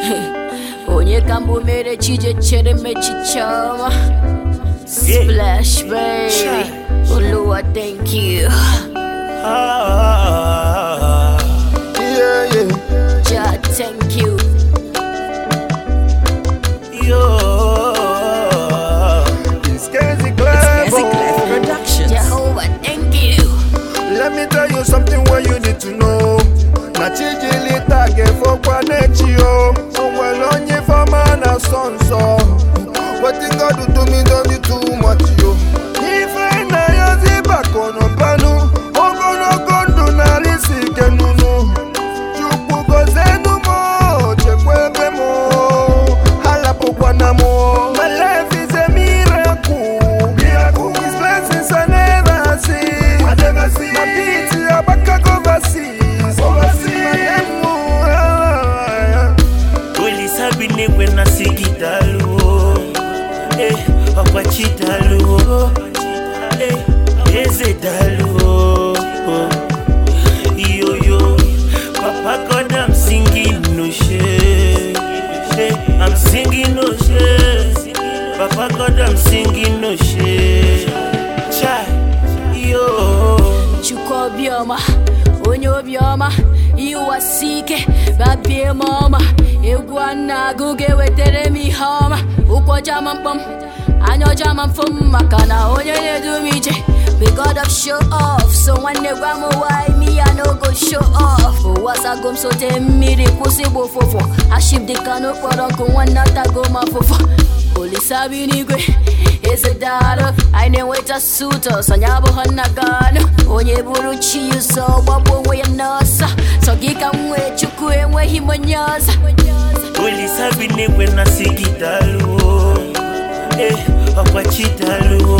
Onye kambu mere chije chere me chichama. Splash baby, Oluwa thank you. Yeah. Jah thank you. It's Kenzie Clef Productions. Jehovah thank you. Let me tell you something where you need to know. Na chijili tage for kwanechio. Well on ye for man a son so. What you God do to me don't do too much yo. If I na yozi back on panu. Ogo no gondo na lisi kenunu. Chupu gozenu mo. Chekwebe mo. Hala pokwana mo. My life is a miracle. His blessings I never see. My beats are back overseas. Wili sabine kwena sigitalu. Okwachitalu. Ezetalu. Yo. Papa God, I'm singing no shit. I'm singing no shit. Papa God, I'm singing no shit. Cha, yo. Chuko bioma, onyo bioma, iwa sike, babi mama, egwana guge wetere mi hama, uko jaman pum, anyo jaman fum, makana onyo ne do mi je. We God of show off, so when they want why me I no go show off. Was I gum so te miri kusi bo fofo, I ship the cano for uncle one not a go ma fofo. Holy sabi ni gwe, is a dollar. I know wait a suitor, sanyabo hanagano. Onye buru chi you so wabo we nasa. So gika mwe chukwe mwe himonyaza. Wili sabine kwena sigitalu. Okwachitalu.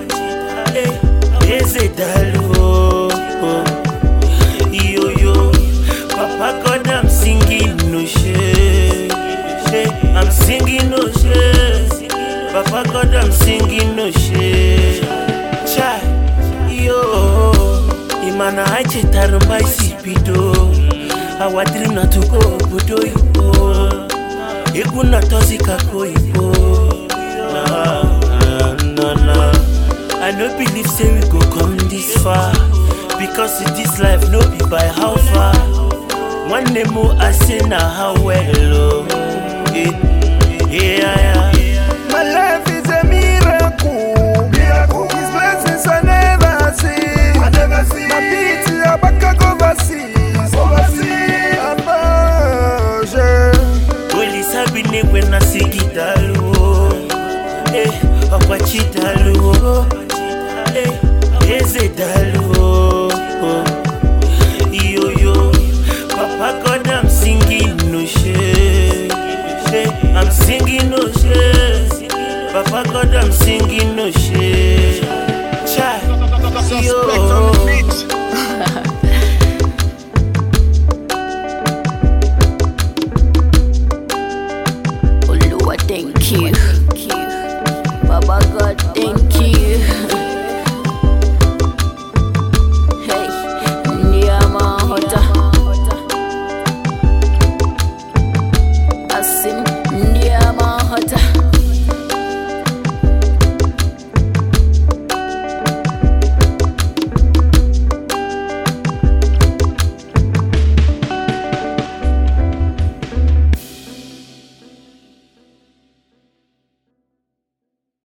Ezetalu. Yo. Papa God, I'm singing no shit. I'm singing no shit. Papa God, I'm singing no shit. Cha, yo. Imana aiche tarumbai sipido. Our dream not to go budo ipo. Eguna tozi kako ipo. Nah. I no believe say we go come this far. Because in this life no be by how far. One day more I say now how well. Yeah. My life is a miracle. His blessings I never see. My beats are back overseas. Wili sabine kwena sigitalu. Okwachitalu. Ezetalu. Yo. Papa God, I'm singing no shit. I'm singing no shit. Papa God, I'm singing no shit. Cha, yo.